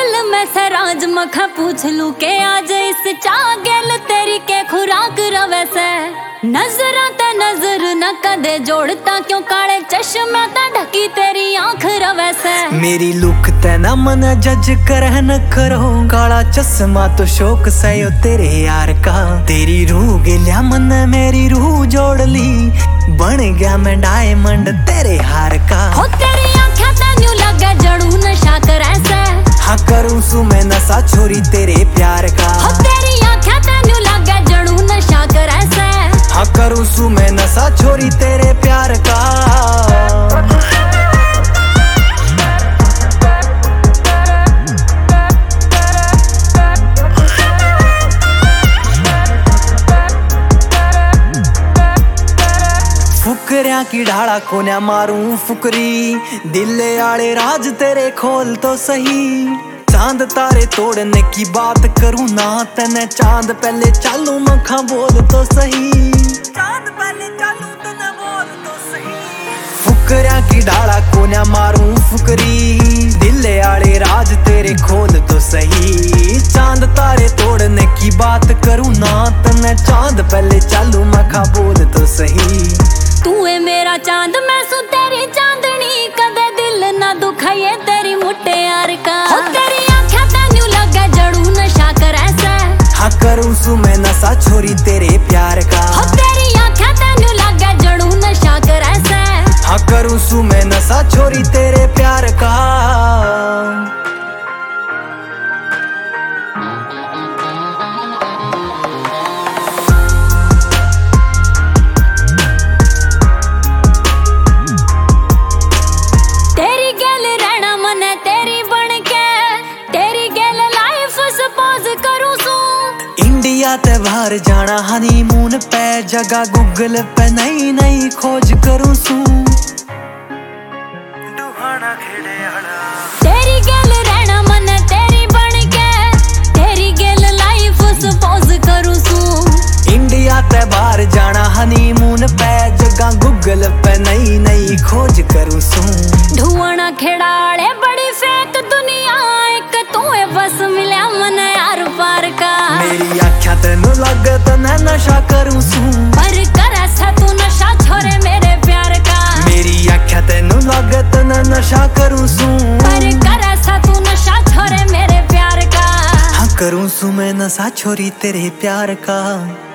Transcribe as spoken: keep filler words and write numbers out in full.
दिल में सराज मखा पूछ लू के आज इस चागल तेरी के खुराक रवे से नजरा ते नजर न कदे जोड़ता क्यों काले चश्मे ते ढकी तेरी आंख रवे से मेरी लुक ते ना मन जज कर न करो काला चश्मा तो शौक सयो तेरे यार का तेरी रूह गिल्या मन मेरी रूह जोड़ ली बन गया मैं डायमंड तेरे हार का हो तेरी आंखें ते न्यू लगे जड़ू नशा करे से हाँ करूं सू मैं नशा छोरी तेरे प्यार का हो तेरी आंखें ते न्यू लगे जड़ू नशा करे से हाँ करूं सू मैं नशा छोरी तेरे प्यार का फुकरिया की ढाला कोन्या मारूं फुकरी दिल आले राज तेरे खोल तो सही चांद तारे तोड़ने की बात करूं ना तने चांद पहले चालू मखा बोल तो सही चांद पहले चालू तने बोल तो सही फुकरिया की ढाला कोन्या मारूं फुकरी दिल आले राज तेरे खोल तो सही चांद तारे तोड़ने की बात करूं ना तने चांद पहले चालू मखा बोल तो सही तू है मेरा चांद मैं सु तेरी चांदनी कदे दिल ना दुखाए तेरी मुट्टे यार का हो तेरी आंखें ते न्यू लगे जड़ू नशा करे से हाँ करूं सू मैं नशा छोरी तेरे प्यार का हो तेरी आंखें ते न्यू लगे जड़ू नशा करे से हाँ करूं सू मैं नशा छोरी तेरे प्यार का इंडिया ते बाहर जाना हनीमून पे जगह गूगल पे नई नई खोज करूं सू तेरी गेल रहना मन तेरी बन के तेरी गेल लाइफ सपोज करूं सू इंडिया ते बाहर जाना हनीमून पे जगह गूगल पे नई नई खोज करूं सू ढूंढना खिड़ाले बड़ी फेक दुनिया एक तू है बस मिला मन यार पार का मेरी आँखें तेनू लगे तो मैं नशा करूं सू पर करा सा तू नशा छोरे मेरे प्यार का मेरी आँखें तेनू लगे तो मैं नशा करूं सू पर करा सा तू नशा छोरे मेरे प्यार का हाँ करूं सू मैं नशा छोरी तेरे प्यार का।